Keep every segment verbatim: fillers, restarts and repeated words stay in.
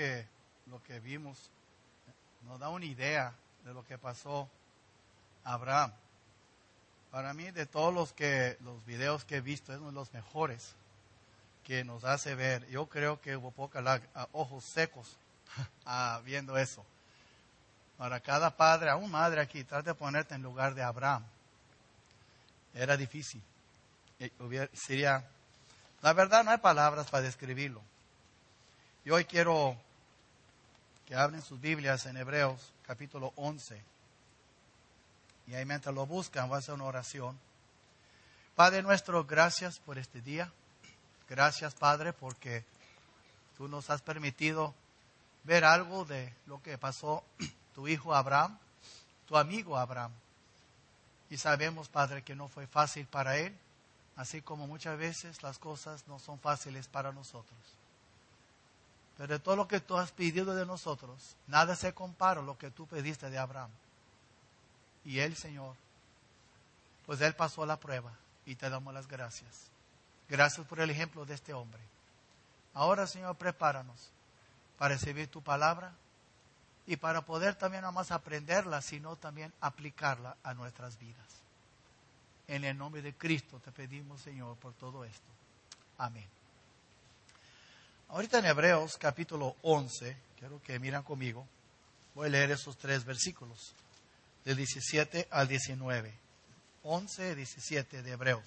que lo que vimos nos da una idea de lo que pasó a Abraham. Para mí, de todos los que los videos que he visto, es uno de los mejores que nos hace ver. Yo creo que hubo pocos ojos secos ah, viendo eso. Para cada padre, aún madre aquí, trata de ponerte en lugar de Abraham. Era difícil. Hubiera, sería, la verdad, no hay palabras para describirlo. Y hoy quiero que abren sus Biblias en Hebreos, capítulo once. Y ahí mientras lo buscan, voy a hacer una oración. Padre nuestro, gracias por este día. Gracias, Padre, porque tú nos has permitido ver algo de lo que pasó tu hijo Abraham, tu amigo Abraham. Y sabemos, Padre, que no fue fácil para él, así como muchas veces las cosas no son fáciles para nosotros. Pero de todo lo que tú has pedido de nosotros, nada se compara a lo que tú pediste de Abraham. Y él, Señor, pues él pasó la prueba y te damos las gracias. Gracias por el ejemplo de este hombre. Ahora, Señor, prepáranos para recibir tu palabra y para poder también no más aprenderla, sino también aplicarla a nuestras vidas. En el nombre de Cristo te pedimos, Señor, por todo esto. Amén. Ahorita en Hebreos capítulo once, quiero que miren conmigo, voy a leer esos tres versículos, del diecisiete al diecinueve. once, diecisiete de Hebreos.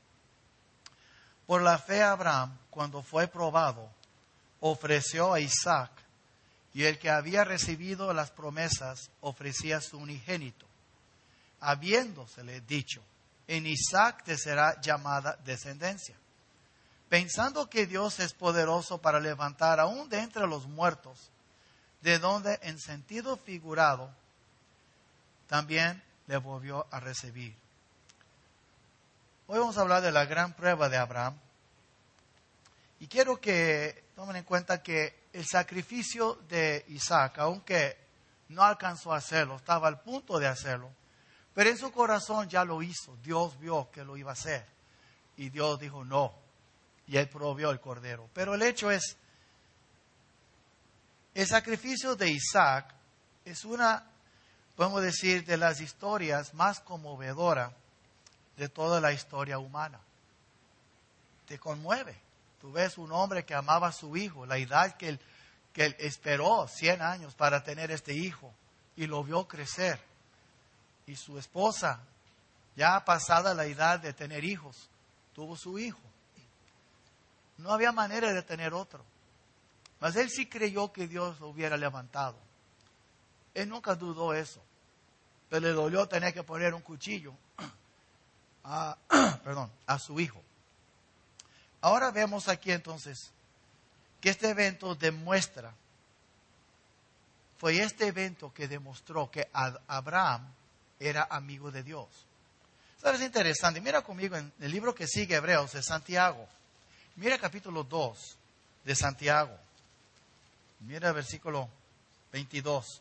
Por la fe Abraham, cuando fue probado, ofreció a Isaac, y el que había recibido las promesas ofrecía su unigénito, habiéndosele dicho, en Isaac te será llamada descendencia. Pensando que Dios es poderoso para levantar aún de entre los muertos, de donde en sentido figurado también le volvió a recibir. Hoy vamos a hablar de la gran prueba de Abraham. Y quiero que tomen en cuenta que el sacrificio de Isaac, aunque no alcanzó a hacerlo, estaba al punto de hacerlo, pero en su corazón ya lo hizo. Dios vio que lo iba a hacer. Y Dios dijo no. Y él provió el cordero. Pero el hecho es, el sacrificio de Isaac es una, podemos decir, de las historias más conmovedoras de toda la historia humana. Te conmueve. Tú ves un hombre que amaba a su hijo, la edad que él, que él esperó cien años para tener este hijo y lo vio crecer. Y su esposa, ya pasada la edad de tener hijos, tuvo su hijo. No había manera de tener otro. Mas él sí creyó que Dios lo hubiera levantado. Él nunca dudó eso. Pero le dolió tener que poner un cuchillo a, perdón, a su hijo. Ahora vemos aquí entonces que este evento demuestra, fue este evento que demostró que Abraham era amigo de Dios. ¿Sabes? Interesante. Mira conmigo en el libro que sigue, Hebreos, de Santiago. Mira capítulo dos de Santiago. Mira el versículo veintidós.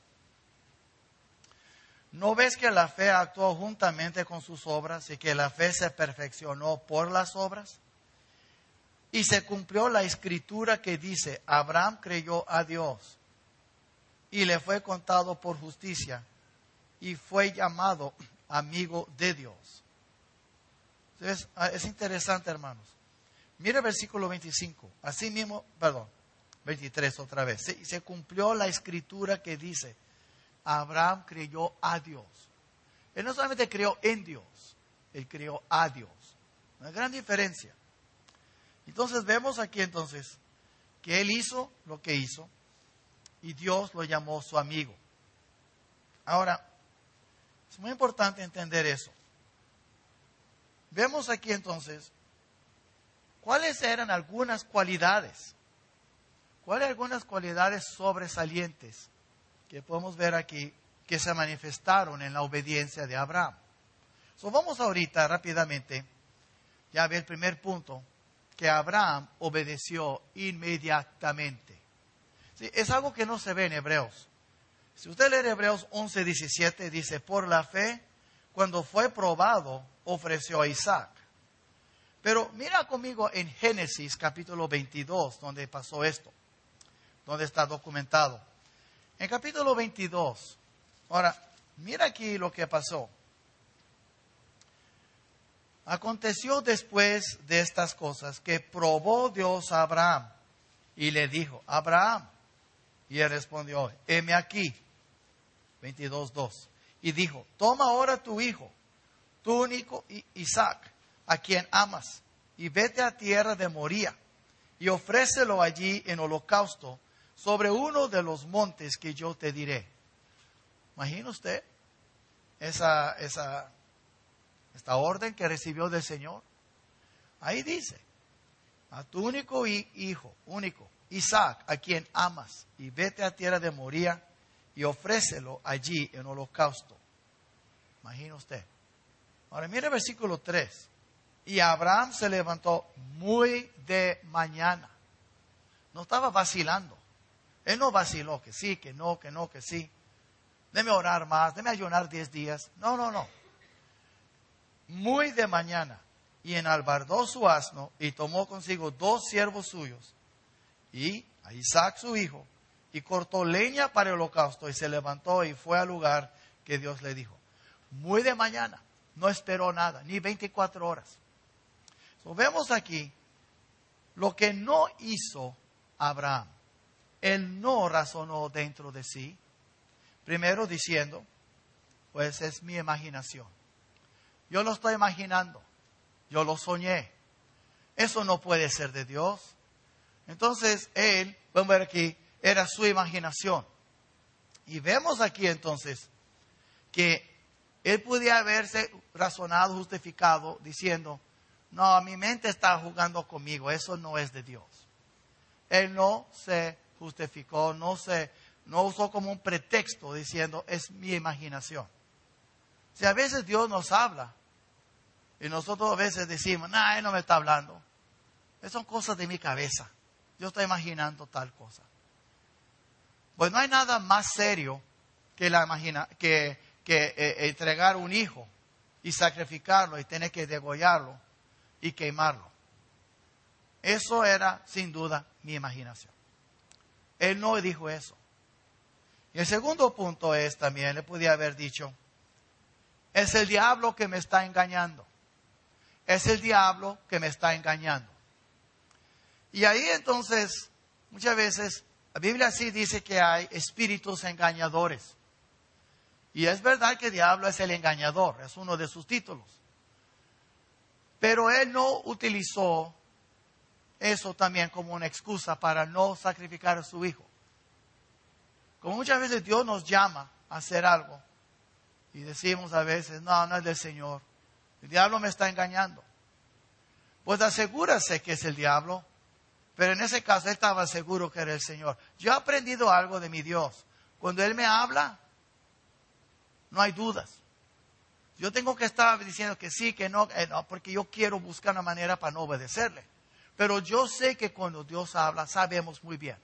¿No ves que la fe actuó juntamente con sus obras y que la fe se perfeccionó por las obras? Y se cumplió la escritura que dice, Abraham creyó a Dios y le fue contado por justicia y fue llamado amigo de Dios. Entonces, es interesante, hermanos. Mira el versículo veinticinco. Así mismo, perdón, veintitrés otra vez. Se, se cumplió la escritura que dice, Abraham creyó a Dios. Él no solamente creyó en Dios, él creyó a Dios. Una gran diferencia. Entonces vemos aquí entonces que él hizo lo que hizo y Dios lo llamó su amigo. Ahora, es muy importante entender eso. Vemos aquí entonces cuáles eran algunas cualidades, cuáles algunas cualidades sobresalientes que podemos ver aquí que se manifestaron en la obediencia de Abraham. So, vamos ahorita rápidamente ya a ver el primer punto, que Abraham obedeció inmediatamente. Sí, es algo que no se ve en Hebreos. Si usted lee Hebreos once, diecisiete, dice, por la fe, cuando fue probado, ofreció a Isaac. Pero mira conmigo en Génesis capítulo veintidós, donde pasó esto. donde está documentado. En capítulo veintidós, ahora, mira aquí lo que pasó. Aconteció después de estas cosas que probó Dios a Abraham y le dijo, Abraham, y él respondió, heme aquí, veintidós, dos, y dijo, toma ahora tu hijo, tu único Isaac, a quien amas, y vete a tierra de Moría, y ofrécelo allí en holocausto sobre uno de los montes que yo te diré. ¿Imagina usted esa, esa, esta orden que recibió del Señor? Ahí dice, a tu único hijo, único, Isaac, a quien amas, y vete a tierra de Moría, y ofrécelo allí en holocausto. Imagina usted. Ahora mire el versículo tres. Y Abraham se levantó muy de mañana. No estaba vacilando. Él no vaciló, que sí, que no, que no, que sí. Déme orar más, déme ayunar diez días. No, no, no. Muy de mañana. Y enalbardó su asno y tomó consigo dos siervos suyos y a Isaac su hijo y cortó leña para el holocausto y se levantó y fue al lugar que Dios le dijo. Muy de mañana. No esperó nada, ni veinticuatro horas. So, vemos aquí lo que no hizo Abraham. Él no razonó dentro de sí. Primero diciendo, pues es mi imaginación. Yo lo estoy imaginando. Yo lo soñé. Eso no puede ser de Dios. Entonces él, vamos a ver aquí, era su imaginación. Y vemos aquí entonces que él podía haberse razonado, justificado, diciendo, no, mi mente está jugando conmigo, eso no es de Dios. Él no se justificó, no se, no usó como un pretexto diciendo, es mi imaginación. Si a veces Dios nos habla, y nosotros a veces decimos, no, Él no me está hablando. Esas son cosas de mi cabeza. Yo estoy imaginando tal cosa. Pues no hay nada más serio que, la imagina, que, que eh, entregar un hijo y sacrificarlo y tener que degollarlo y quemarlo. Eso era, sin duda, mi imaginación. Él no dijo eso. Y el segundo punto es también, le podía haber dicho, es el diablo que me está engañando. Es el diablo que me está engañando. Y ahí entonces, muchas veces, la Biblia sí dice que hay espíritus engañadores. Y es verdad que el diablo es el engañador, es uno de sus títulos. Pero él no utilizó eso también como una excusa para no sacrificar a su hijo. Como muchas veces Dios nos llama a hacer algo y decimos a veces, no, no es del Señor. El diablo me está engañando. Pues asegúrase que es el diablo. Pero en ese caso él estaba seguro que era el Señor. Yo he aprendido algo de mi Dios. Cuando Él me habla, no hay dudas. Yo tengo que estar diciendo que sí, que no, eh, no, porque yo quiero buscar una manera para no obedecerle. Pero yo sé que cuando Dios habla, sabemos muy bien.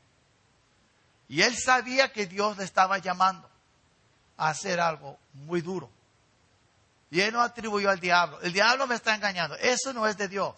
Y él sabía que Dios le estaba llamando a hacer algo muy duro. Y él no atribuyó al diablo. El diablo me está engañando. Eso no es de Dios.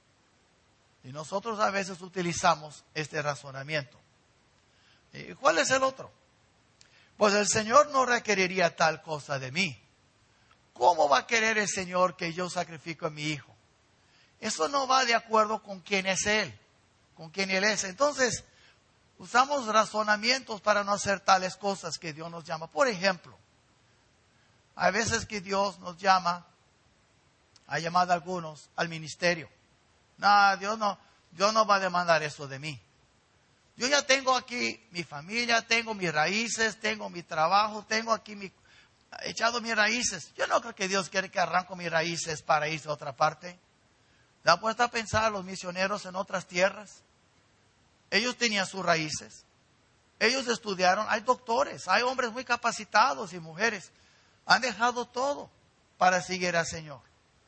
Y nosotros a veces utilizamos este razonamiento. ¿Y cuál es el otro? Pues el Señor no requeriría tal cosa de mí. ¿Cómo va a querer el Señor que yo sacrifique a mi hijo? Eso no va de acuerdo con quién es Él, con quién Él es. Entonces, usamos razonamientos para no hacer tales cosas que Dios nos llama. Por ejemplo, hay veces que Dios nos llama, ha llamado a algunos al ministerio. No, Dios no, Dios no va a demandar eso de mí. Yo ya tengo aquí mi familia, tengo mis raíces, tengo mi trabajo, tengo aquí mi, echado mis raíces. Yo no creo que Dios quiere que arranco mis raíces para irse a otra parte. ¿Da puesto a pensar los misioneros en otras tierras? Ellos tenían sus raíces. Ellos estudiaron, hay doctores, hay hombres muy capacitados y mujeres. Han dejado todo para seguir al Señor.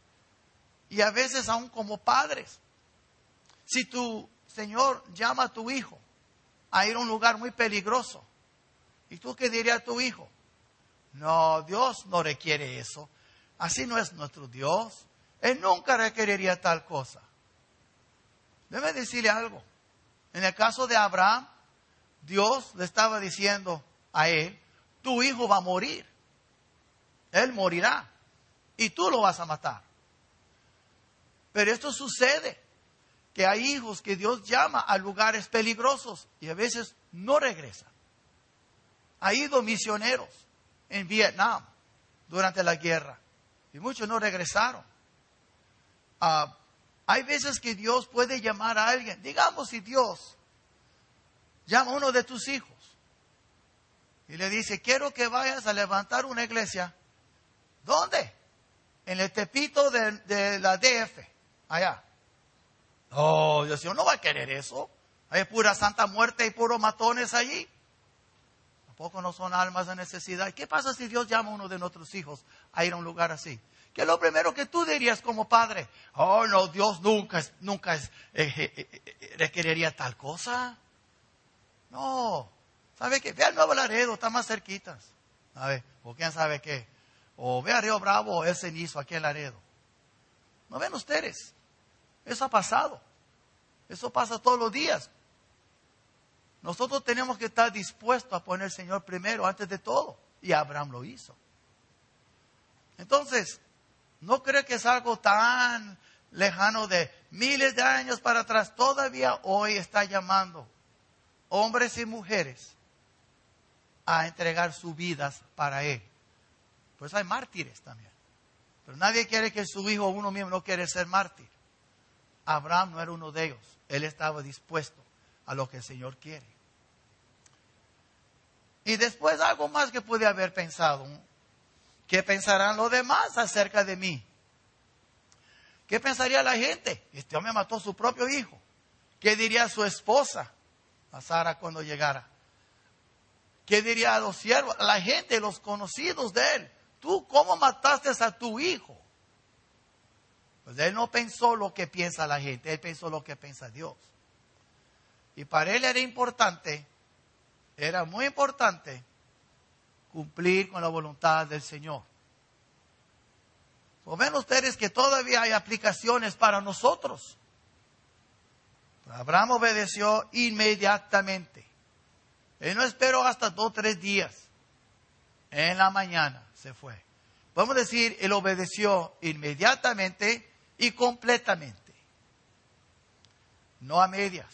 Y a veces aún como padres. Si tu Señor llama a tu hijo a ir a un lugar muy peligroso, ¿y tú qué dirías a tu hijo? No, Dios no requiere eso. Así no es nuestro Dios. Él nunca requeriría tal cosa. Debe decirle algo. En el caso de Abraham, Dios le estaba diciendo a él, tu hijo va a morir. Él morirá y tú lo vas a matar. Pero esto sucede, que hay hijos que Dios llama a lugares peligrosos y a veces no regresan. Ha ido misioneros en Vietnam durante la guerra y muchos no regresaron. Uh, hay veces que Dios puede llamar a alguien. Digamos si Dios llama a uno de tus hijos y le dice, quiero que vayas a levantar una iglesia. ¿Dónde? En el Tepito de, de la D F, allá. Oh, Dios mío, no va a querer eso. Hay pura santa muerte y puros matones allí. Tampoco no son almas de necesidad. ¿Qué pasa si Dios llama a uno de nuestros hijos a ir a un lugar así? ¿Qué es lo primero que tú dirías como padre? Oh, no, Dios nunca, nunca es, eh, eh, eh, requeriría tal cosa. No. ¿Sabe qué? Ve al Nuevo Laredo, está más cerquitas. A ver, o quién sabe qué. O ve a Río Bravo o el Cenizo aquí en Laredo. ¿No ven ustedes? Eso ha pasado. Eso pasa todos los días. Nosotros tenemos que estar dispuestos a poner al Señor primero antes de todo. Y Abraham lo hizo. Entonces, no creo que es algo tan lejano de miles de años para atrás. Todavía hoy está llamando hombres y mujeres a entregar sus vidas para Él. Pues hay mártires también. Pero nadie quiere que su hijo, uno mismo, no quiere ser mártir. Abraham no era uno de ellos. Él estaba dispuesto a lo que el Señor quiere. Y después algo más que pude haber pensado. ¿Qué pensarán los demás acerca de mí? ¿Qué pensaría la gente? Este hombre mató a su propio hijo. ¿Qué diría su esposa, a Sara, cuando llegara? ¿Qué diría a los siervos, a la gente, los conocidos de él? ¿Tú cómo mataste a tu hijo? Pues él no pensó lo que piensa la gente, él pensó lo que piensa Dios. Y para él era importante, era muy importante cumplir con la voluntad del Señor. ¿O ven ustedes que todavía hay aplicaciones para nosotros? Abraham obedeció inmediatamente. Él no esperó hasta dos o tres días. En la mañana se fue. Podemos decir, él obedeció inmediatamente y completamente. No a medias.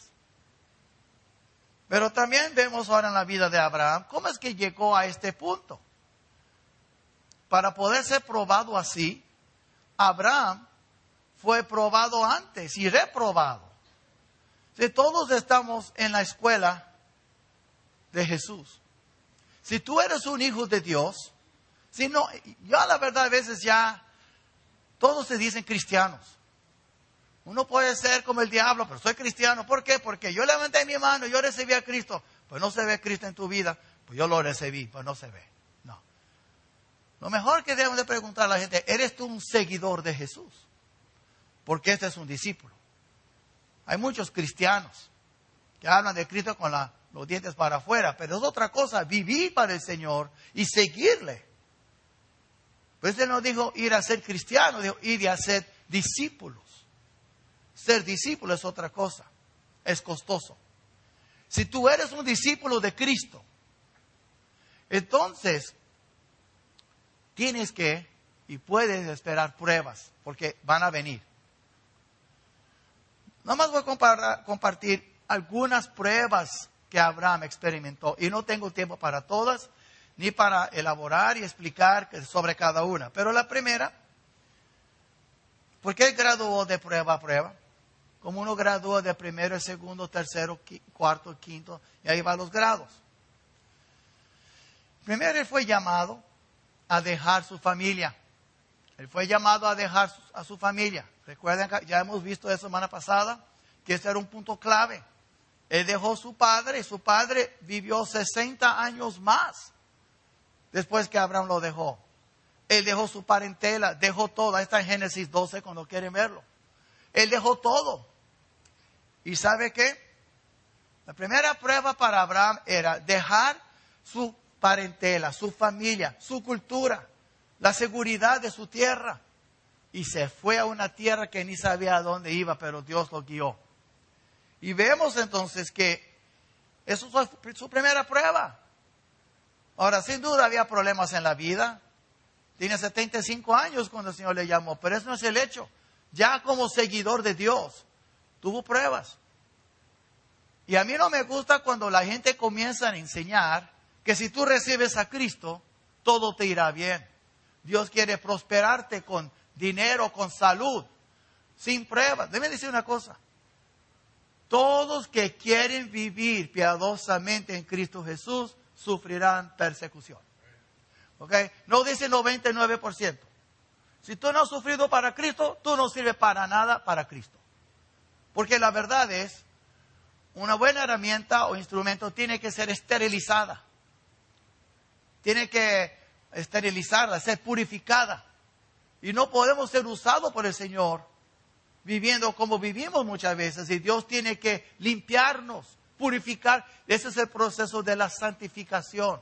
Pero también vemos ahora en la vida de Abraham, ¿cómo es que llegó a este punto? Para poder ser probado así, Abraham fue probado antes y reprobado. Si todos estamos en la escuela de Jesús. Si tú eres un hijo de Dios, si no, yo la verdad a veces ya, todos se dicen cristianos. Uno puede ser como el diablo, pero soy cristiano. ¿Por qué? Porque yo levanté mi mano, yo recibí a Cristo. Pues no se ve Cristo en tu vida. Pues yo lo recibí, pues no se ve. No. Lo mejor que debemos de preguntar a la gente, ¿eres tú un seguidor de Jesús? Porque este es un discípulo. Hay muchos cristianos que hablan de Cristo con la, los dientes para afuera, pero es otra cosa, vivir para el Señor y seguirle. Pues él no dijo ir a ser cristiano, dijo ir a ser discípulos. Ser discípulo es otra cosa, es costoso. Si tú eres un discípulo de Cristo, entonces tienes que y puedes esperar pruebas, porque van a venir. Nomás voy a compartir algunas pruebas que Abraham experimentó. Y no tengo tiempo para todas, ni para elaborar y explicar sobre cada una. Pero la primera, ¿por qué él graduó de prueba a prueba? Como uno gradúa de primero, segundo, tercero, cuarto, quinto, y ahí van los grados. Primero él fue llamado a dejar su familia. Él fue llamado a dejar a su familia. Recuerden que ya hemos visto la semana pasada que ese era un punto clave. Él dejó a su padre y su padre vivió sesenta años más después que Abraham lo dejó. Él dejó su parentela, dejó todo. Ahí está en Génesis doce cuando quieren verlo. Él dejó todo. ¿Y sabe qué? La primera prueba para Abraham era dejar su parentela, su familia, su cultura, la seguridad de su tierra. Y se fue a una tierra que ni sabía a dónde iba, pero Dios lo guió. Y vemos entonces que Eso fue su primera prueba. Ahora, sin duda había problemas en la vida. Tiene setenta y cinco años cuando el Señor le llamó, pero eso no es el hecho. Ya como seguidor de Dios, tuvo pruebas. Y a mí no me gusta cuando la gente comienza a enseñar que si tú recibes a Cristo, todo te irá bien. Dios quiere prosperarte con dinero, con salud, sin pruebas. Déjame decir una cosa. Todos que quieren vivir piadosamente en Cristo Jesús sufrirán persecución. ¿Ok? No dice noventa y nueve por ciento. Si tú no has sufrido para Cristo, tú no sirves para nada para Cristo. Porque la verdad es, una buena herramienta o instrumento tiene que ser esterilizada. Tiene que esterilizarla, ser purificada. Y no podemos ser usados por el Señor viviendo como vivimos muchas veces. Y Dios tiene que limpiarnos, purificar. Ese es el proceso de la santificación.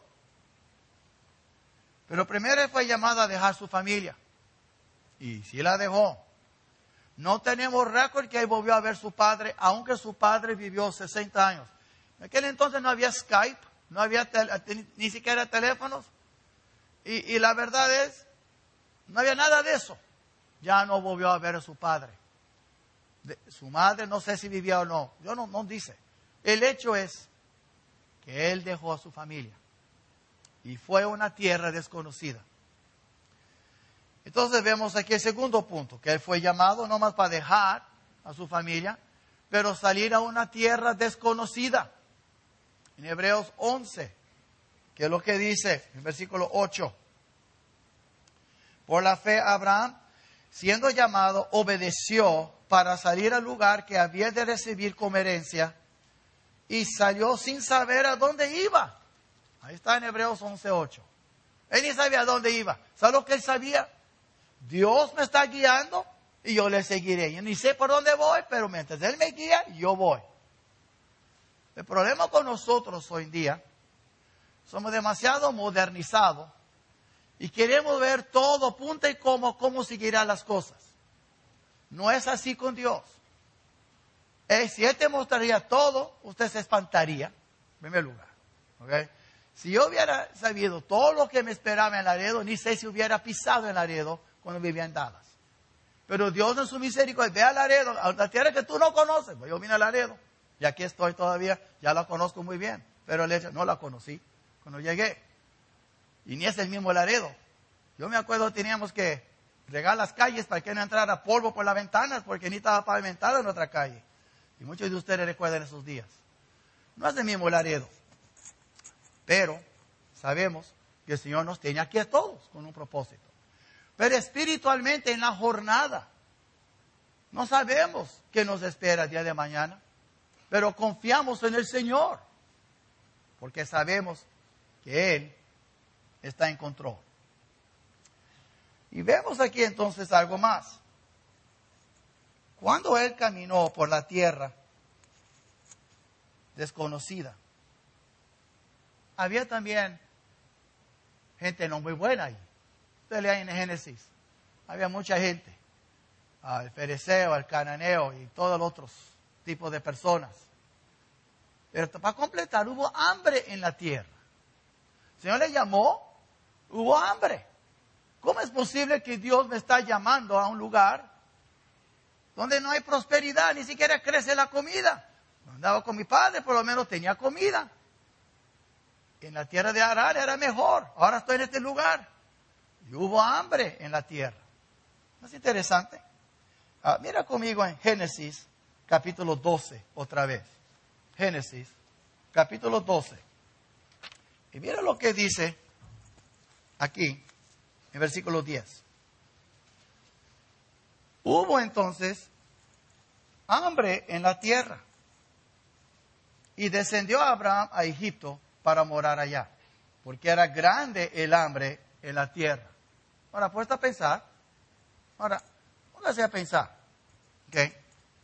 Pero primero fue llamada a dejar su familia. Y sí la dejó. No tenemos récord que él volvió a ver a su padre, aunque su padre vivió sesenta años. En aquel entonces no había Skype, no había tel- ni siquiera teléfonos. Y, y la verdad es, no había nada de eso. Ya no volvió a ver a su padre. De, su madre no sé si vivía o no. Yo no, no dice. El hecho es que él dejó a su familia. Y fue a una tierra desconocida. Entonces vemos aquí el segundo punto, que él fue llamado no más para dejar a su familia, pero salir a una tierra desconocida. En Hebreos once, que es lo que dice en versículo ocho. Por la fe Abraham, siendo llamado, obedeció para salir al lugar que había de recibir como herencia, y salió sin saber a dónde iba. Ahí está en Hebreos once ocho. Él ni sabía a dónde iba. ¿Sabe lo que él sabía? Dios me está guiando y yo le seguiré. Yo ni sé por dónde voy, pero mientras Él me guía, yo voy. El problema con nosotros hoy en día, somos demasiado modernizados y queremos ver todo, punto y coma, cómo seguirán las cosas. No es así con Dios. Eh, si Él te mostraría todo, usted se espantaría, en primer lugar. ¿Okay? Si yo hubiera sabido todo lo que me esperaba en Laredo, ni sé si hubiera pisado en Laredo cuando vivía en Dallas. Pero Dios en su misericordia, ve a Laredo, a la tierra que tú no conoces. Yo vine a Laredo y aquí estoy todavía, ya la conozco muy bien. Pero el hecho, no la conocí cuando llegué. Y ni es el mismo Laredo. Yo me acuerdo teníamos que regar las calles para que no entrara polvo por las ventanas, porque ni estaba pavimentada en otra calle. Y muchos de ustedes recuerdan esos días. No es el mismo Laredo. Pero sabemos que el Señor nos tiene aquí a todos con un propósito. Pero espiritualmente en la jornada, no sabemos qué nos espera el día de mañana, pero confiamos en el Señor, porque sabemos que Él está en control. Y vemos aquí entonces algo más. Cuando Él caminó por la tierra desconocida, había también gente no muy buena ahí. Usted lee en Génesis. Había mucha gente. El fereceo, el cananeo y todos los otros tipos de personas. Pero para completar, hubo hambre en la tierra. El Señor le llamó, hubo hambre. ¿Cómo es posible que Dios me está llamando a un lugar donde no hay prosperidad, ni siquiera crece la comida? Andaba con mi padre, por lo menos tenía comida. En la tierra de Arar era mejor. Ahora estoy en este lugar. Y hubo hambre en la tierra. ¿No es interesante? Ah, mira conmigo en Génesis, capítulo doce, otra vez. Génesis, capítulo doce. Y mira lo que dice aquí, en versículo diez. Hubo entonces hambre en la tierra. Y descendió Abraham a Egipto para morar allá, porque era grande el hambre en la tierra. Ahora, puesta a pensar. Ahora, póngase a pensar. ¿Okay?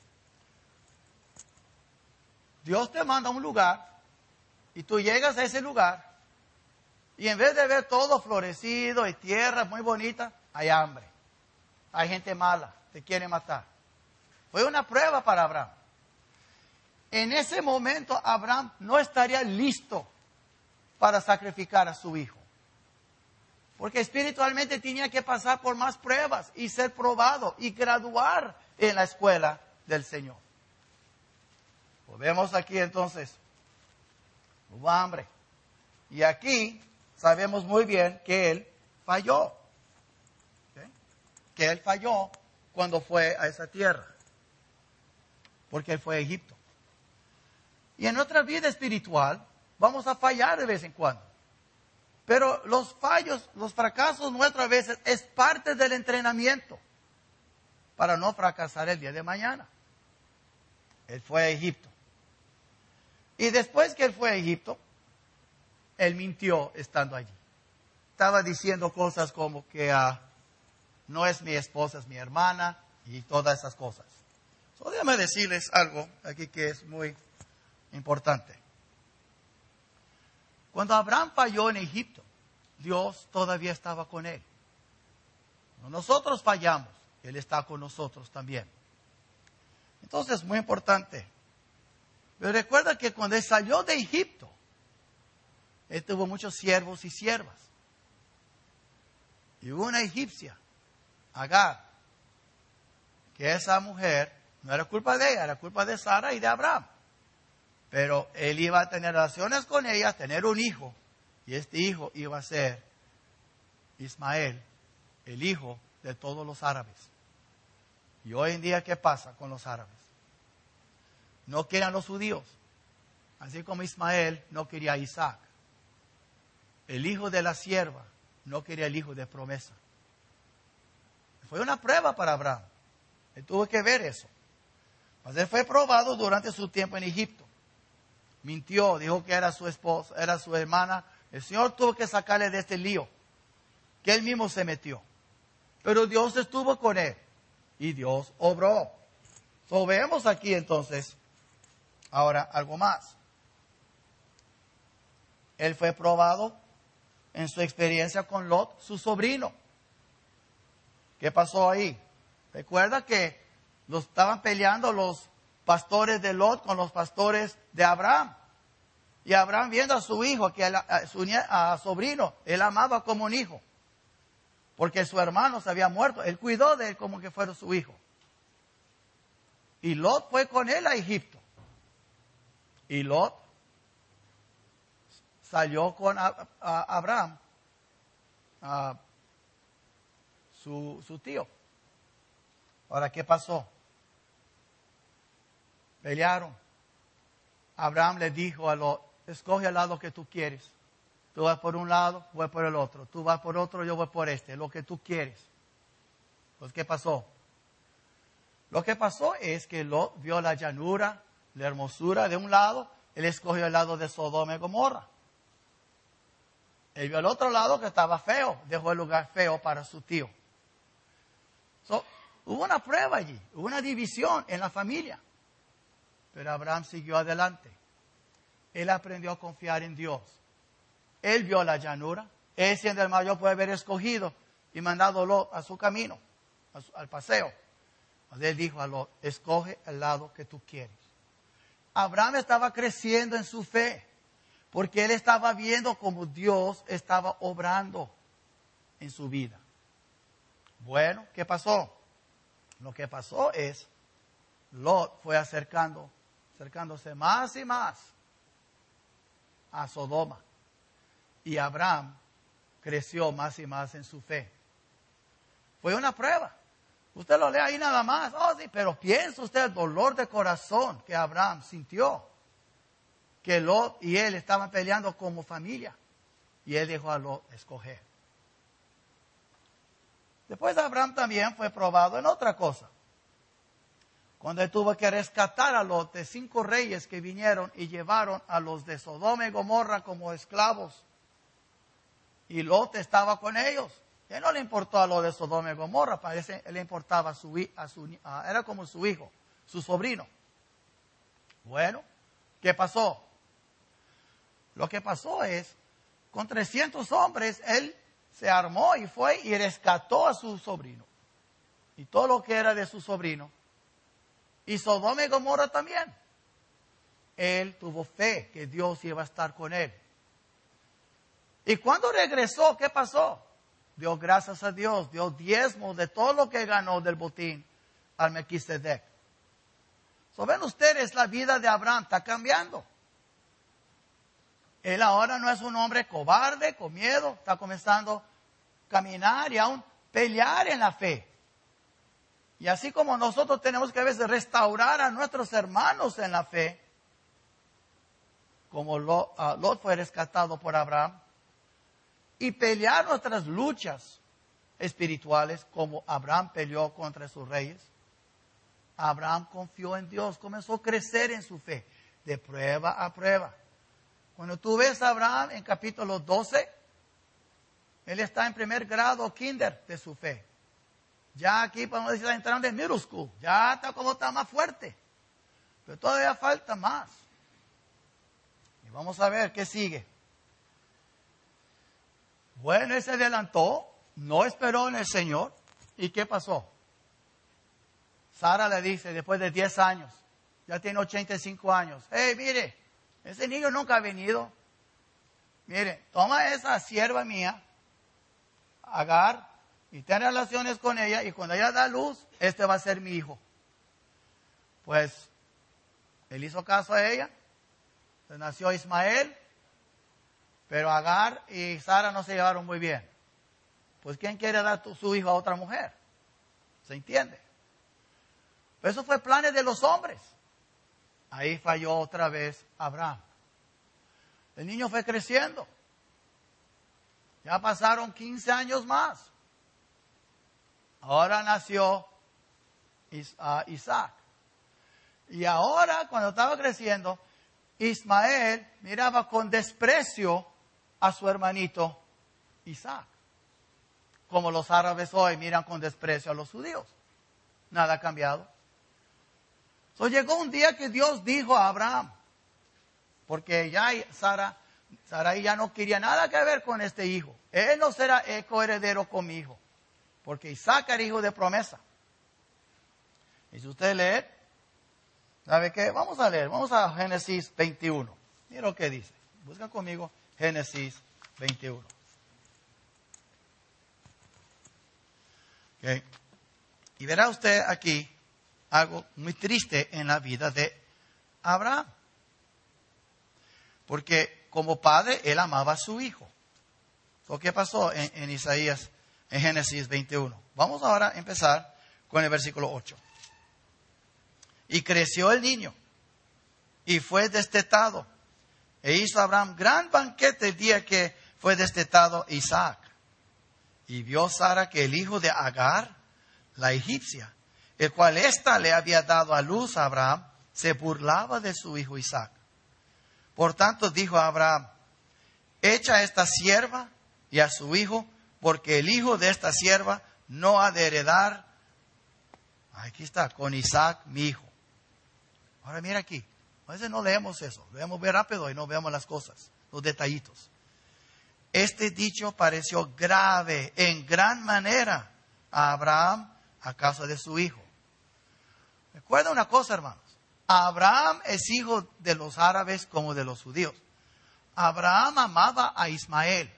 Dios te manda a un lugar y tú llegas a ese lugar y en vez de ver todo florecido y tierra muy bonita, hay hambre. Hay gente mala, te quiere matar. Fue una prueba para Abraham. en ese momento Abraham no estaría listo para sacrificar a su hijo. Porque espiritualmente tenía que pasar por más pruebas y ser probado y graduar en la escuela del Señor. Pues vemos aquí entonces, hubo hambre. Y aquí sabemos muy bien que él falló. ¿Okay? Que él falló cuando fue a esa tierra. Porque él fue a Egipto. Y en nuestra vida espiritual vamos a fallar de vez en cuando. Pero los fallos, los fracasos nuestros a veces es parte del entrenamiento para no fracasar el día de mañana. Él fue a Egipto. Y después que él fue a Egipto, él mintió estando allí. Estaba diciendo cosas como que uh, no es mi esposa, es mi hermana y todas esas cosas. So, déjame decirles algo aquí que es muy importante. Cuando Abraham falló en Egipto, Dios todavía estaba con él. Cuando nosotros fallamos, Él está con nosotros también. Entonces, muy importante. Pero recuerda que cuando él salió de Egipto, él tuvo muchos siervos y siervas. Y hubo una egipcia, Agar, que esa mujer no era culpa de ella, era culpa de Sara y de Abraham. Pero él iba a tener relaciones con ella, tener un hijo. Y este hijo iba a ser Ismael, el hijo de todos los árabes. Y hoy en día, ¿qué pasa con los árabes? No quieren a los judíos. Así como Ismael no quería a Isaac. El hijo de la sierva no quería el hijo de promesa. Fue una prueba para Abraham. Él tuvo que ver eso. Pues él fue probado durante su tiempo en Egipto. Mintió, dijo que era su esposa, era su hermana. El Señor tuvo que sacarle de este lío, que él mismo se metió. Pero Dios estuvo con él y Dios obró. So, vemos aquí entonces, ahora algo más. Él fue probado en su experiencia con Lot, su sobrino. ¿Qué pasó ahí? Recuerda que los estaban peleando los pastores de Lot con los pastores de Abraham. Y Abraham, viendo a su hijo, que a, a su a sobrino, él amaba como un hijo. Porque su hermano se había muerto. Él cuidó de él como que fuera su hijo. Y Lot fue con él a Egipto. Y Lot salió con a, a Abraham, a su, su tío. Ahora, ¿qué pasó? Pelearon. Abraham le dijo a Lot, escoge el lado que tú quieres. Tú vas por un lado, voy por el otro. Tú vas por otro, yo voy por este. Lo que tú quieres. Pues, ¿qué pasó? Lo que pasó es que Lot vio la llanura, la hermosura de un lado. Él escogió el lado de Sodoma y Gomorra. Él vio el otro lado que estaba feo. Dejó el lugar feo para su tío. So, hubo una prueba allí. Hubo una división en la familia. Pero Abraham siguió adelante. Él aprendió a confiar en Dios. Él vio la llanura. Él, siendo el mayor, puede haber escogido y mandado Lot a su camino, a su, al paseo. Él dijo a Lot, escoge el lado que tú quieres. Abraham estaba creciendo en su fe, porque él estaba viendo cómo Dios estaba obrando en su vida. Bueno, ¿qué pasó? Lo que pasó es, Lot fue acercando, acercándose más y más a Sodoma. Y Abraham creció más y más en su fe. Fue una prueba. Usted lo lee ahí nada más. Oh, sí, pero piensa usted el dolor de corazón que Abraham sintió. Que Lot y él estaban peleando como familia. Y él dejó a Lot escoger. Después Abraham también fue probado en otra cosa. Cuando él tuvo que rescatar a Lot de cinco reyes que vinieron y llevaron a los de Sodoma y Gomorra como esclavos. Y Lot estaba con ellos. A él no le importó a Lot de Sodoma y Gomorra, parece que le importaba a su, a su a, era como su hijo, su sobrino. Bueno, ¿qué pasó? Lo que pasó es, con trescientos hombres, él se armó y fue y rescató a su sobrino. Y todo lo que era de su sobrino. Y Sodoma y Gomorra también. él tuvo fe que Dios iba a estar con él. Y cuando regresó, ¿qué pasó? Dio gracias a Dios, dio diezmo de todo lo que ganó del botín al Melquisedec. So, ven ustedes, la vida de Abraham está cambiando. Él ahora no es un hombre cobarde, con miedo, está comenzando a caminar y aún pelear en la fe. Y así como nosotros tenemos que a veces restaurar a nuestros hermanos en la fe, como Lot, uh, Lot fue rescatado por Abraham, y pelear nuestras luchas espirituales como Abraham peleó contra sus reyes. Abraham confió en Dios, comenzó a crecer en su fe, de prueba a prueba. Cuando tú ves a Abraham en capítulo doce, él está en primer grado, kinder, de su fe. Ya aquí podemos decir, está entrando en middle school, ya está como está más fuerte. Pero todavía falta más. Y vamos a ver qué sigue. Bueno, él se adelantó, no esperó en el Señor. ¿Y qué pasó? Sara le dice, después de diez años, ya tiene ochenta y cinco años. Hey, mire, ese niño nunca ha venido. Mire, toma esa sierva mía, Agar, y ten relaciones con ella, y cuando ella da luz, este va a ser mi hijo. Pues, él hizo caso a ella, se nació Ismael, pero Agar y Sara no se llevaron muy bien. Pues, ¿quién quiere dar tu, su hijo a otra mujer? ¿Se entiende? Pero eso fue planes de los hombres. Ahí falló otra vez Abraham. El niño fue creciendo. Ya pasaron quince años más. Ahora nació Isaac. Y ahora, cuando estaba creciendo, Ismael miraba con desprecio a su hermanito Isaac. Como los árabes hoy miran con desprecio a los judíos. Nada ha cambiado. So, llegó un día que Dios dijo a Abraham, porque ya Sara, Sara ya no quería nada que ver con este hijo. Él no será coheredero con mi hijo, porque Isaac era hijo de promesa. Y si usted lee, ¿sabe qué? Vamos a leer, vamos a Génesis veintiuno. Mira lo que dice. Busca conmigo Génesis veintiuno. Okay. Y verá usted aquí algo muy triste en la vida de Abraham. Porque como padre, él amaba a su hijo. So, ¿qué pasó en, en Isaías, en Génesis veintiuno? Vamos ahora a empezar con el versículo ocho. Y creció el niño, y fue destetado. E hizo Abraham gran banquete el día que fue destetado Isaac. Y vio Sara que el hijo de Agar, la egipcia, el cual ésta le había dado a luz a Abraham, se burlaba de su hijo Isaac. Por tanto dijo a Abraham, echa a esta sierva y a su hijo, porque el hijo de esta sierva no ha de heredar, aquí está, con Isaac mi hijo. Ahora mira aquí, a veces no leemos eso, leemos muy rápido y no vemos las cosas, los detallitos. Este dicho pareció grave en gran manera a Abraham a causa de su hijo. Recuerda una cosa, hermanos. Abraham es hijo de los árabes como de los judíos. Abraham amaba a Ismael.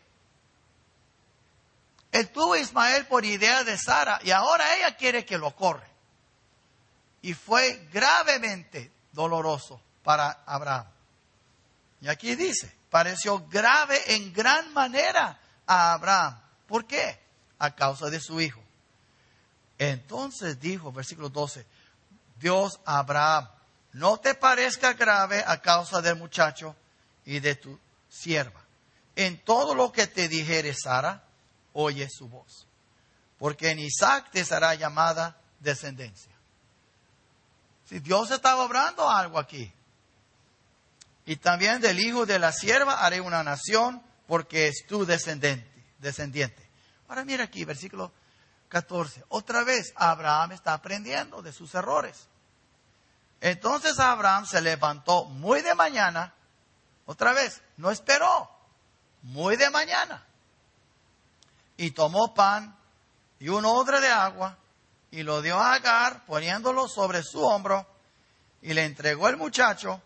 Él tuvo a Ismael por idea de Sara y ahora ella quiere que lo corre. Y fue gravemente doloroso para Abraham. Y aquí dice, pareció grave en gran manera a Abraham. ¿Por qué? A causa de su hijo. Entonces dijo, versículo doce, Dios a Abraham, no te parezca grave a causa del muchacho y de tu sierva. En todo lo que te dijere Sara, oye su voz. Porque en Isaac te será llamada descendencia. Si Dios estaba obrando algo aquí. Y también del hijo de la sierva haré una nación, porque es tu descendiente. descendiente. Ahora mira aquí, versículo catorce. Otra vez, Abraham está aprendiendo de sus errores. Entonces Abraham se levantó muy de mañana. Otra vez, no esperó. Muy de mañana. Y tomó pan y un odre de agua y lo dio a Agar, poniéndolo sobre su hombro, y le entregó el muchacho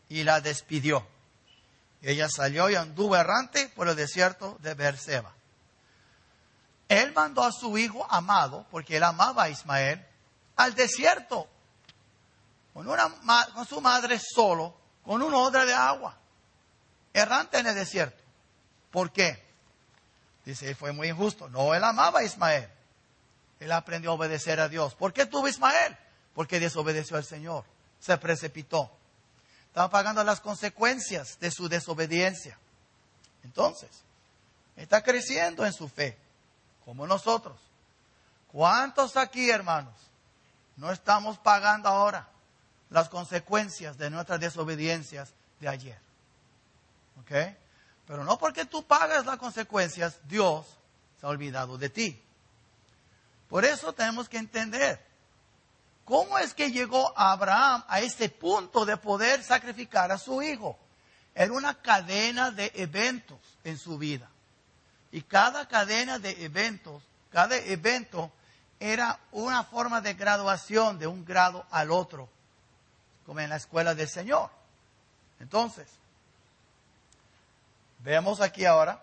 y la despidió. Y ella salió y anduvo errante por el desierto de Beerseba. Él mandó a su hijo amado, porque él amaba a Ismael, al desierto, con, una, con su madre solo, con un odre de agua, errante en el desierto. ¿Por qué? Dice, fue muy injusto. No, él amaba a Ismael. Él aprendió a obedecer a Dios. ¿Por qué tuvo Ismael? Porque desobedeció al Señor. Se precipitó. Estaba pagando las consecuencias de su desobediencia. Entonces, está creciendo en su fe, como nosotros. ¿Cuántos aquí, hermanos, no estamos pagando ahora las consecuencias de nuestras desobediencias de ayer? ¿Ok? Pero no porque tú pagas las consecuencias, Dios se ha olvidado de ti. Por eso tenemos que entender cómo es que llegó Abraham a este punto de poder sacrificar a su hijo. Era una cadena de eventos en su vida. Y cada cadena de eventos, cada evento era una forma de graduación de un grado al otro, como en la escuela del Señor. Entonces, vemos aquí ahora,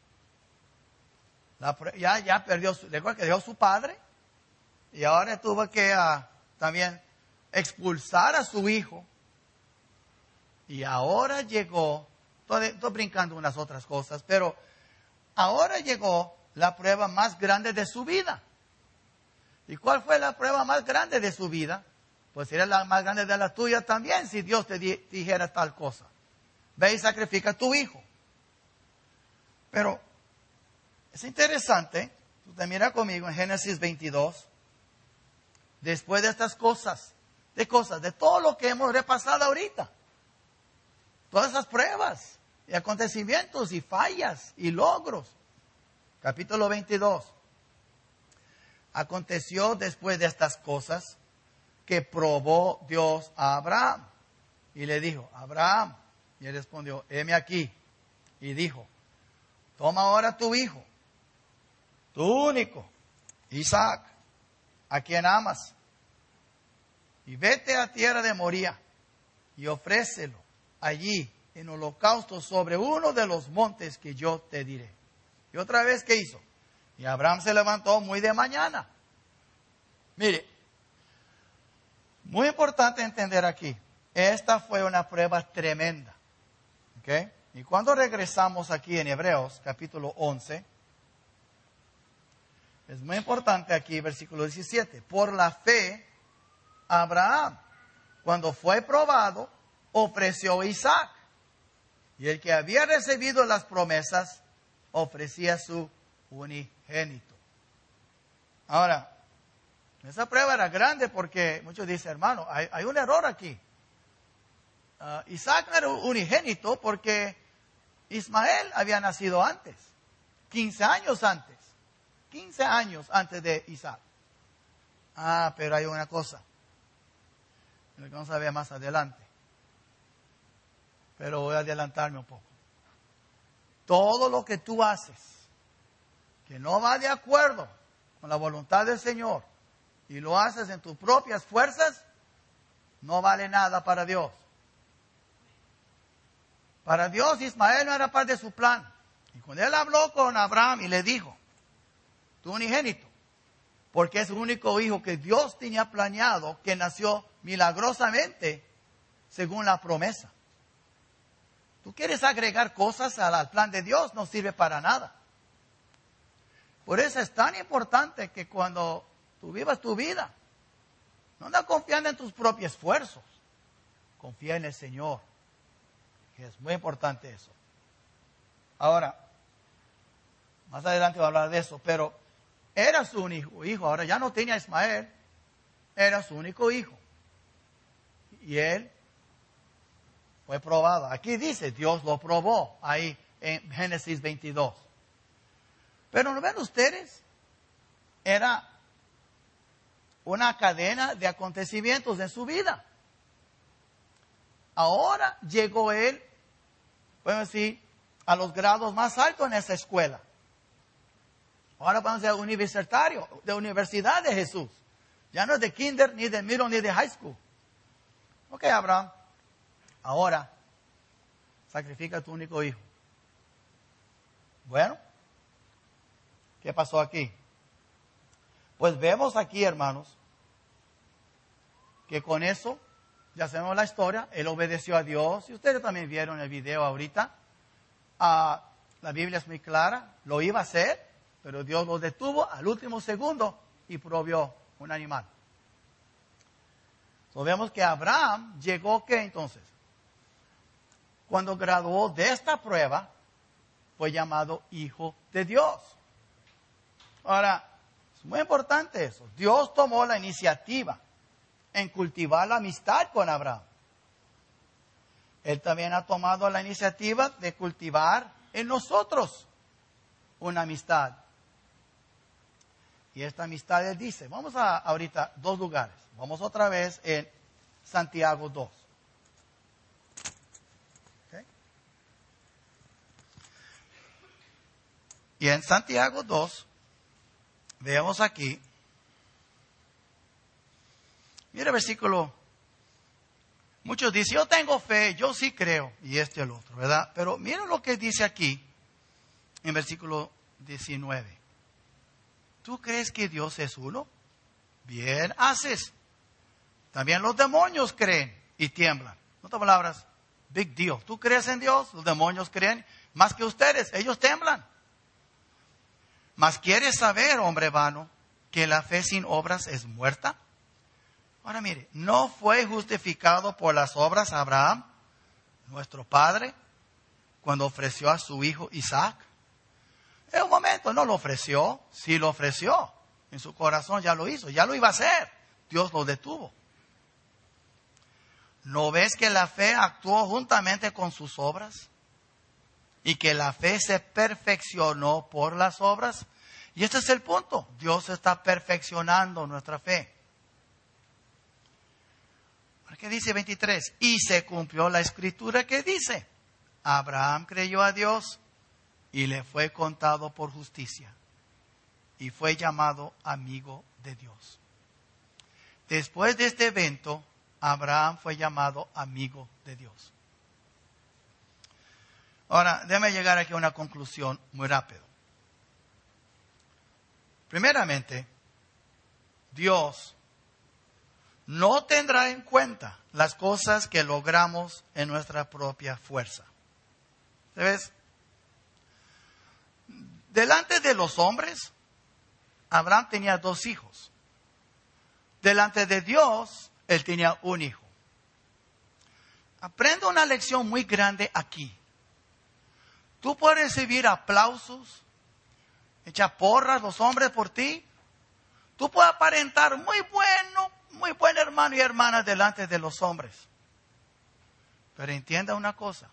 la, ya, ya perdió, su, recuerda que dejó su padre, y ahora tuvo que uh, también expulsar a su hijo, y ahora llegó, estoy, estoy brincando unas otras cosas, pero ahora llegó la prueba más grande de su vida. ¿Y cuál fue la prueba más grande de su vida? Pues era la más grande de la tuya también, si Dios te di, dijera tal cosa. Ve y sacrifica a tu hijo. Pero es interesante, tú te miras conmigo en Génesis veintidós, después de estas cosas, de cosas, de todo lo que hemos repasado ahorita, todas esas pruebas y acontecimientos y fallas y logros. Capítulo veintidós. Aconteció después de estas cosas que probó Dios a Abraham y le dijo, Abraham, y él respondió, heme aquí, y dijo, toma ahora tu hijo, tu único, Isaac, a quien amas, y vete a tierra de Moría y ofrécelo allí en holocausto sobre uno de los montes que yo te diré. Y otra vez, ¿qué hizo? Y Abraham se levantó muy de mañana. Mire, muy importante entender aquí, esta fue una prueba tremenda. ¿Ok? Y cuando regresamos aquí en Hebreos, capítulo once, es muy importante aquí, versículo diecisiete. Por la fe, Abraham, cuando fue probado, ofreció a Isaac. Y el que había recibido las promesas, ofrecía su unigénito. Ahora, esa prueba era grande porque muchos dicen, hermano, hay, hay un error aquí. Uh, Isaac no era unigénito porque Ismael había nacido antes, quince años antes, quince años antes de Isaac. Ah, pero hay una cosa, lo que vamos a ver más adelante, pero voy a adelantarme un poco. Todo lo que tú haces que no va de acuerdo con la voluntad del Señor y lo haces en tus propias fuerzas, no vale nada para Dios. Para Dios, Ismael no era parte de su plan. Y cuando él habló con Abraham y le dijo, tu unigénito, porque es el único hijo que Dios tenía planeado, que nació milagrosamente según la promesa. Tú quieres agregar cosas al plan de Dios, no sirve para nada. Por eso es tan importante que cuando tú vivas tu vida, no andas confiando en tus propios esfuerzos, confía en el Señor. Es muy importante eso. Ahora, más adelante voy a hablar de eso, pero era su único hijo. Ahora ya no tenía a Ismael, era su único hijo. Y él fue probado. Aquí dice, Dios lo probó, ahí en Génesis veintidós. Pero ¿no ven ustedes? Era una cadena de acontecimientos en su vida. Ahora llegó él, podemos decir, a los grados más altos en esa escuela. Ahora vamos a ser universitario, de universidad de Jesús. Ya no es de kinder, ni de middle, ni de high school. Ok, Abraham. Ahora, sacrifica a tu único hijo. Bueno, ¿qué pasó aquí? Pues vemos aquí, hermanos, que con eso ya sabemos la historia. Él obedeció a Dios. Y ustedes también vieron el video ahorita. Ah, la Biblia es muy clara. Lo iba a hacer, pero Dios lo detuvo al último segundo y provió un animal. So, vemos que Abraham llegó, ¿qué entonces? Cuando graduó de esta prueba, fue llamado hijo de Dios. Ahora, es muy importante eso. Dios tomó la iniciativa en cultivar la amistad con Abraham. Él también ha tomado la iniciativa de cultivar en nosotros una amistad. Y esta amistad, él dice, vamos a ahorita dos lugares. Vamos otra vez en Santiago dos. ¿Okay? Y en Santiago dos, veamos aquí, mira el versículo. Muchos dicen, yo tengo fe, yo sí creo, y este y el otro, ¿verdad? Pero miren lo que dice aquí, en versículo diecinueve. ¿Tú crees que Dios es uno? Bien haces. También los demonios creen y tiemblan. En otras palabras, big deal. ¿Tú crees en Dios? Los demonios creen más que ustedes, ellos tiemblan. Mas ¿quieres saber, hombre vano, que la fe sin obras es muerta? Ahora mire, ¿no fue justificado por las obras Abraham, nuestro padre, cuando ofreció a su hijo Isaac? En un momento no lo ofreció, sí lo ofreció. En su corazón ya lo hizo, ya lo iba a hacer. Dios lo detuvo. ¿No ves que la fe actuó juntamente con sus obras? Y que la fe se perfeccionó por las obras. Y este es el punto. Dios está perfeccionando nuestra fe. ¿Qué dice veintitrés? Y se cumplió la escritura que dice, Abraham creyó a Dios y le fue contado por justicia. Y fue llamado amigo de Dios. Después de este evento, Abraham fue llamado amigo de Dios. Ahora, déjame llegar aquí a una conclusión muy rápido. Primeramente, Dios no tendrá en cuenta las cosas que logramos en nuestra propia fuerza. ¿Sabes? Delante de los hombres, Abraham tenía dos hijos. Delante de Dios, él tenía un hijo. Aprende una lección muy grande aquí. Tú puedes recibir aplausos, echar porras los hombres por ti. Tú puedes aparentar muy bueno, muy buen hermano y hermana delante de los hombres. Pero entienda una cosa.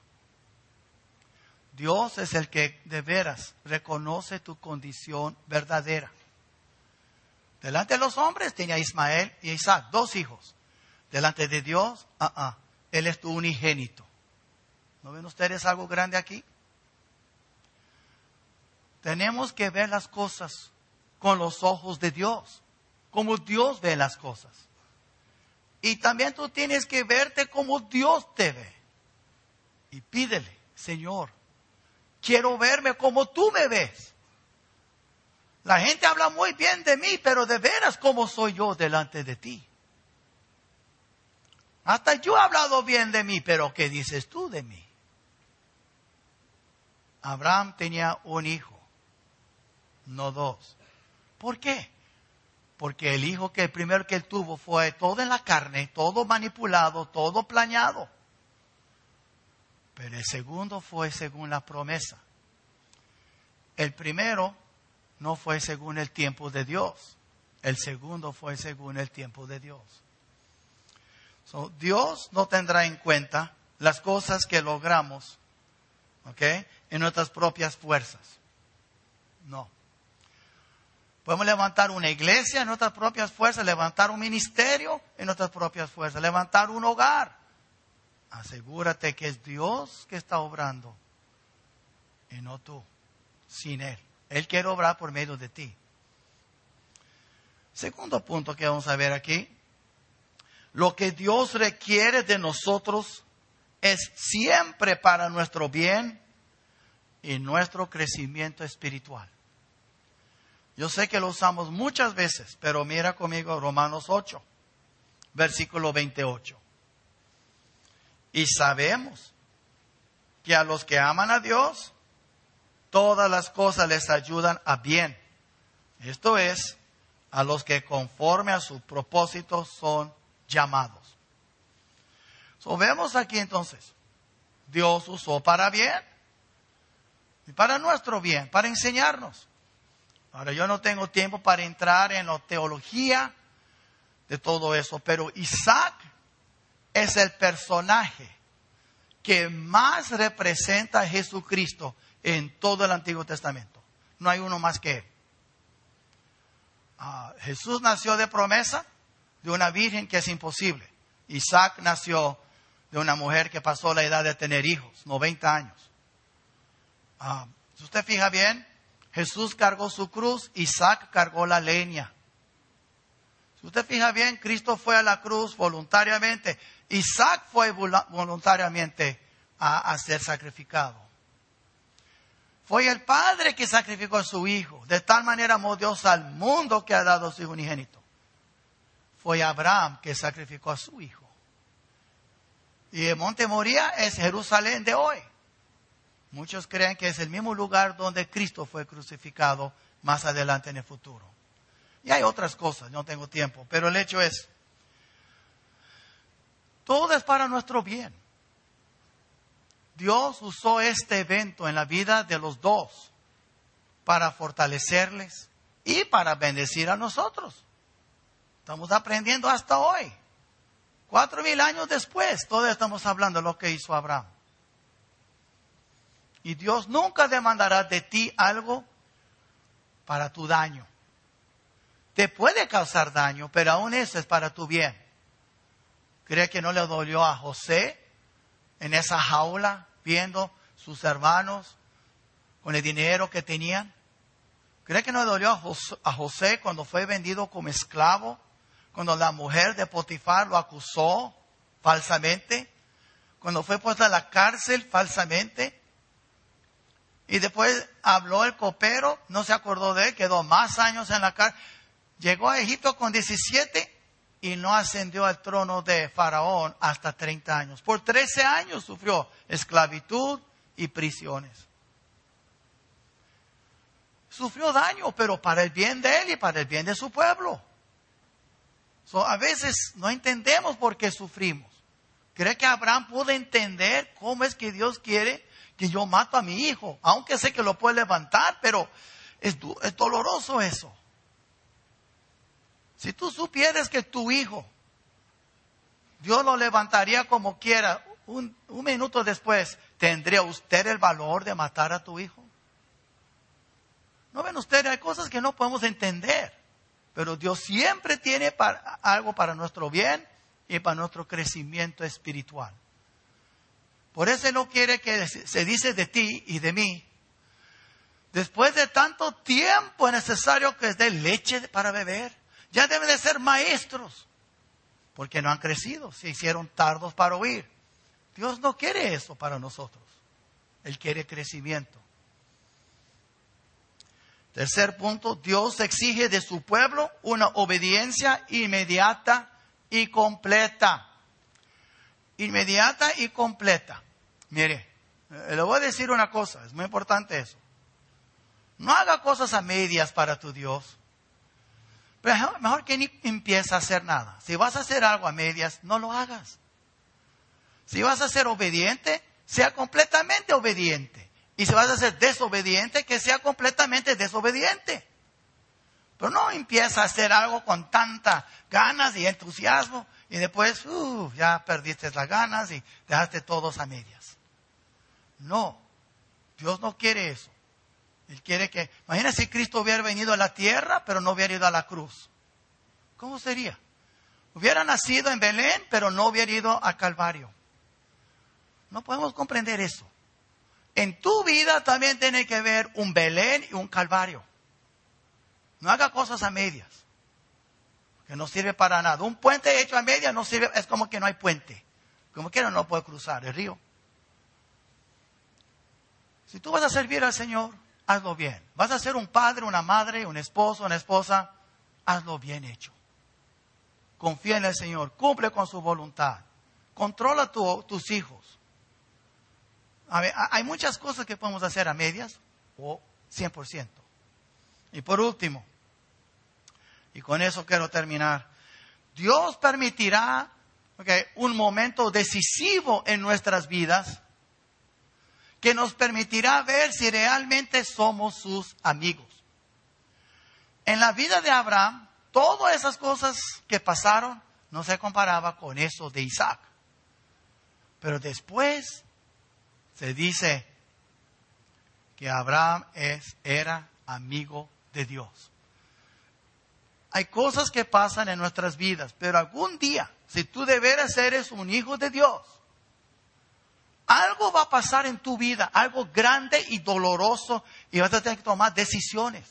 Dios es el que de veras reconoce tu condición verdadera. Delante de los hombres tenía Ismael y Isaac, dos hijos. Delante de Dios, uh, uh, Él es tu unigénito. ¿No ven ustedes algo grande aquí? Tenemos que ver las cosas con los ojos de Dios, como Dios ve las cosas. Y también tú tienes que verte como Dios te ve. Y pídele, Señor, quiero verme como tú me ves. La gente habla muy bien de mí, pero de veras cómo soy yo delante de ti. Hasta yo he hablado bien de mí, pero ¿qué dices tú de mí? Abraham tenía un hijo, no dos. ¿Por qué? Porque el hijo que el primero que él tuvo fue todo en la carne, todo manipulado, todo planeado. Pero el segundo fue según la promesa. El primero no fue según el tiempo de Dios. El segundo fue según el tiempo de Dios. So, Dios no tendrá en cuenta las cosas que logramos, ¿ok?, en nuestras propias fuerzas. No. Podemos levantar una iglesia en nuestras propias fuerzas, levantar un ministerio en nuestras propias fuerzas, levantar un hogar. Asegúrate que es Dios que está obrando y no tú, sin Él. Él quiere obrar por medio de ti. Segundo punto que vamos a ver aquí. Lo que Dios requiere de nosotros es siempre para nuestro bien y nuestro crecimiento espiritual. Yo sé que lo usamos muchas veces, pero mira conmigo Romanos ocho, versículo veintiocho. Y sabemos que a los que aman a Dios, todas las cosas les ayudan a bien. Esto es, a los que conforme a su propósito son llamados. So, vemos aquí entonces, Dios usó para bien y para nuestro bien, para enseñarnos. Ahora, yo no tengo tiempo para entrar en la teología de todo eso, pero Isaac es el personaje que más representa a Jesucristo en todo el Antiguo Testamento. No hay uno más que él. Uh, Jesús nació de promesa de una virgen que es imposible. Isaac nació de una mujer que pasó la edad de tener hijos, noventa años. Uh, si usted fija bien, Jesús cargó su cruz, Isaac cargó la leña. Si usted fija bien, Cristo fue a la cruz voluntariamente. Isaac fue voluntariamente a, a ser sacrificado. Fue el Padre que sacrificó a su Hijo. De tal manera amó Dios al mundo que ha dado a su Hijo unigénito. Fue Abraham que sacrificó a su Hijo. Y el Monte Moría es Jerusalén de hoy. Muchos creen que es el mismo lugar donde Cristo fue crucificado más adelante en el futuro. Y hay otras cosas, no tengo tiempo. Pero el hecho es, todo es para nuestro bien. Dios usó este evento en la vida de los dos para fortalecerles y para bendecir a nosotros. Estamos aprendiendo hasta hoy. Cuatro mil años después, todavía estamos hablando de lo que hizo Abraham. Y Dios nunca demandará de ti algo para tu daño. Te puede causar daño, pero aún eso es para tu bien. ¿Cree que no le dolió a José en esa jaula viendo sus hermanos con el dinero que tenían? ¿Cree que no le dolió a José, a José cuando fue vendido como esclavo? Cuando la mujer de Potifar lo acusó falsamente. Cuando fue puesto en la cárcel falsamente. Y después habló el copero, no se acordó de él, quedó más años en la cárcel. Llegó a Egipto con diecisiete y no ascendió al trono de Faraón hasta treinta años. Por trece años sufrió esclavitud y prisiones. Sufrió daño, pero para el bien de él y para el bien de su pueblo. So, a veces no entendemos por qué sufrimos. ¿Cree que Abraham pudo entender cómo es que Dios quiere que yo mato a mi hijo? Aunque sé que lo puede levantar, pero es, es doloroso eso. Si tú supieras que tu hijo, Dios lo levantaría como quiera, un, un minuto después, ¿tendría usted el valor de matar a tu hijo? ¿No ven ustedes? Hay cosas que no podemos entender, pero Dios siempre tiene para, algo para nuestro bien y para nuestro crecimiento espiritual. Por eso Él no quiere que se dice de ti y de mí, después de tanto tiempo es necesario que les dé leche para beber. Ya deben de ser maestros, porque no han crecido, se hicieron tardos para oír. Dios no quiere eso para nosotros. Él quiere crecimiento. Tercer punto, Dios exige de su pueblo una obediencia inmediata y completa. Inmediata y completa. Mire, le voy a decir una cosa, es muy importante eso. No haga cosas a medias para tu Dios. Pero mejor que ni empiece a hacer nada. Si vas a hacer algo a medias, no lo hagas. Si vas a ser obediente, sea completamente obediente. Y si vas a ser desobediente, que sea completamente desobediente. Pero no empieza a hacer algo con tanta ganas y entusiasmo y después uh, ya perdiste las ganas y dejaste todos a medias. No, Dios no quiere eso. Él quiere que, imagínese si Cristo hubiera venido a la tierra, pero no hubiera ido a la cruz. ¿Cómo sería? Hubiera nacido en Belén, pero no hubiera ido a Calvario. No podemos comprender eso. En tu vida también tiene que haber un Belén y un Calvario. No haga cosas a medias, que no sirve para nada. Un puente hecho a medias no sirve, es como que no hay puente. Como quiera no puede cruzar el río. Si tú vas a servir al Señor, hazlo bien. Vas a ser un padre, una madre, un esposo, una esposa, hazlo bien hecho. Confía en el Señor, cumple con su voluntad. Controla tu, tus hijos. A ver, hay muchas cosas que podemos hacer a medias o cien por ciento. Y por último, y con eso quiero terminar, Dios permitirá okay, un momento decisivo en nuestras vidas que nos permitirá ver si realmente somos sus amigos. En la vida de Abraham, todas esas cosas que pasaron no se comparaba con eso de Isaac. Pero después se dice que Abraham es, era amigo de Dios. Hay cosas que pasan en nuestras vidas, pero algún día, si tú de veras eres un hijo de Dios, algo va a pasar en tu vida, algo grande y doloroso, y vas a tener que tomar decisiones.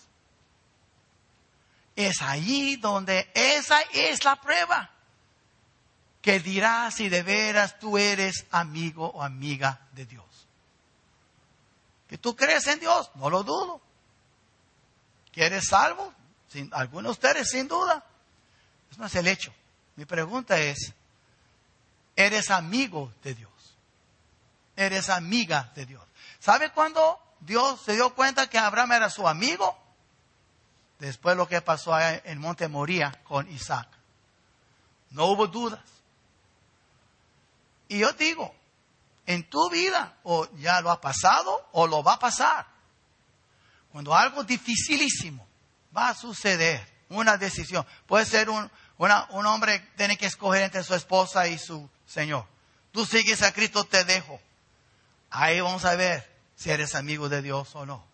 Es ahí donde esa es la prueba que dirá si de veras tú eres amigo o amiga de Dios. Que tú crees en Dios, no lo dudo. ¿Que eres salvo? Sin, algunos de ustedes, sin duda. Eso no es el hecho. Mi pregunta es, ¿eres amigo de Dios? ¿Eres amiga de Dios? ¿Sabe cuándo Dios se dio cuenta que Abraham era su amigo? Después lo que pasó en Monte Moría con Isaac. No hubo dudas. Y yo digo, en tu vida, o ya lo ha pasado, o lo va a pasar. Cuando algo dificilísimo va a suceder, una decisión. Puede ser un, una, un hombre que tiene que escoger entre su esposa y su Señor. Tú sigues a Cristo, te dejo. Ahí vamos a ver si eres amigo de Dios o no.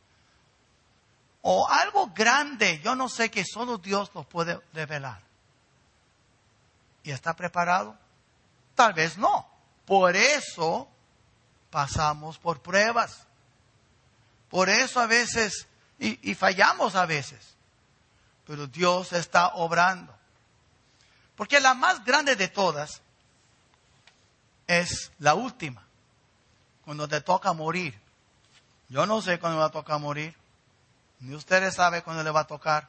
O algo grande, yo no sé, que solo Dios lo puede revelar. ¿Y está preparado? Tal vez no. Por eso pasamos por pruebas. Por eso a veces, y, y fallamos a veces. Pero Dios está obrando. Porque la más grande de todas es la última. Cuando te toca morir. Yo no sé cuándo me va a tocar morir. Ni ustedes saben cuándo le va a tocar.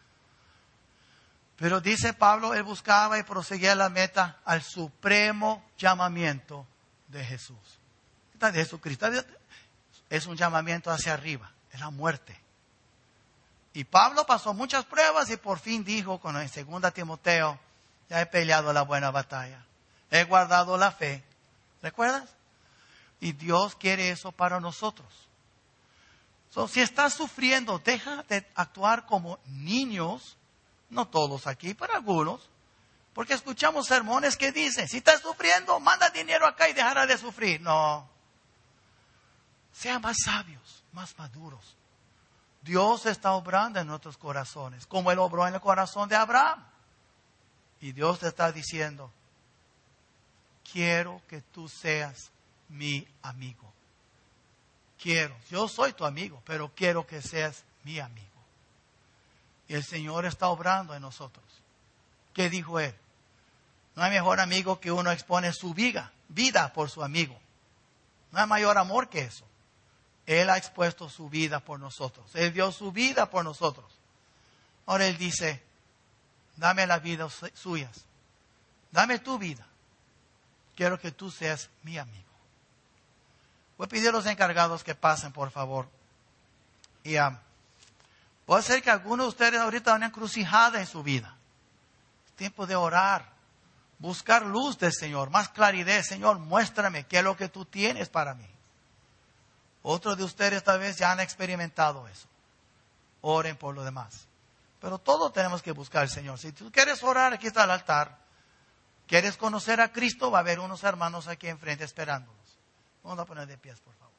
Pero dice Pablo, él buscaba y proseguía la meta al supremo llamamiento de Jesús. De Jesucristo. Es un llamamiento hacia arriba, es la muerte. Y Pablo pasó muchas pruebas y por fin dijo, con en segunda Timoteo, ya he peleado la buena batalla. He guardado la fe. ¿Recuerdas? Y Dios quiere eso para nosotros. So, si estás sufriendo, deja de actuar como niños. No todos aquí, pero algunos. Porque escuchamos sermones que dicen, si estás sufriendo, manda dinero acá y dejará de sufrir. No. Sean más sabios, más maduros. Dios está obrando en nuestros corazones, como Él obró en el corazón de Abraham. Y Dios te está diciendo, quiero que tú seas mi amigo. Quiero, yo soy tu amigo, pero quiero que seas mi amigo. Y el Señor está obrando en nosotros. ¿Qué dijo Él? No hay mejor amigo que uno expone su vida, vida por su amigo. No hay mayor amor que eso. Él ha expuesto su vida por nosotros. Él dio su vida por nosotros. Ahora Él dice, dame las vidas suyas. Dame tu vida. Quiero que tú seas mi amigo. Voy a pedir a los encargados que pasen, por favor. Y um, puede ser que algunos de ustedes ahorita van encrucijada en su vida. Es tiempo de orar. Buscar luz del Señor, más claridad. Señor, muéstrame qué es lo que tú tienes para mí. Otros de ustedes tal vez ya han experimentado eso. Oren por lo demás. Pero todos tenemos que buscar al Señor. Si tú quieres orar, aquí está el altar. ¿Quieres conocer a Cristo? Va a haber unos hermanos aquí enfrente esperándolos. Vamos a poner de pies, por favor.